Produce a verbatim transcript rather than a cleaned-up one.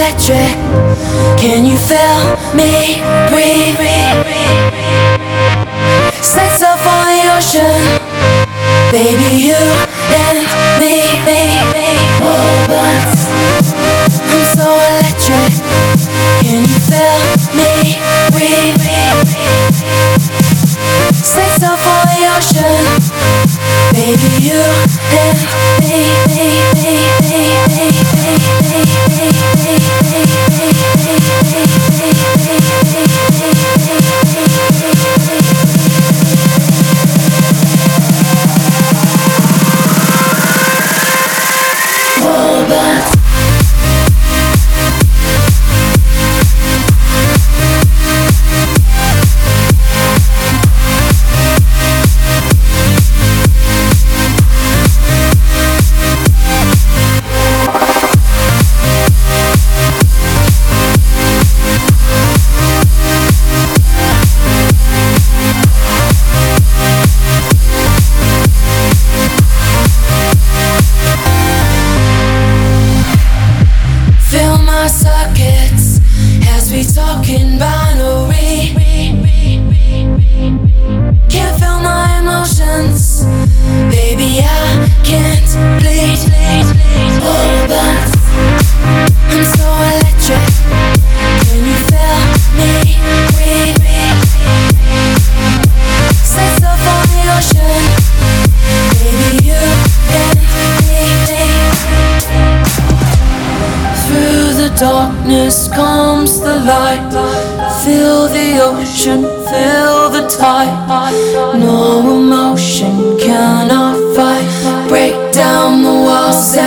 electric. Can you feel me breathe? Set off on the ocean, baby, you and me, me, me. Oh, but I'm so electric. Can you feel me breathe? Set off on the ocean, baby, you and me, me, me, me, me, me, me, me, me, me, circuits as we talking binary. Can't feel my emotions, baby, I can't bleed. Oh, but I'm so electric. Can you feel me breathe? Set off on the ocean, baby, you and me. Through the darkness comes the light. Feel the ocean, feel the tide. No emotion cannot fight. Break down the walls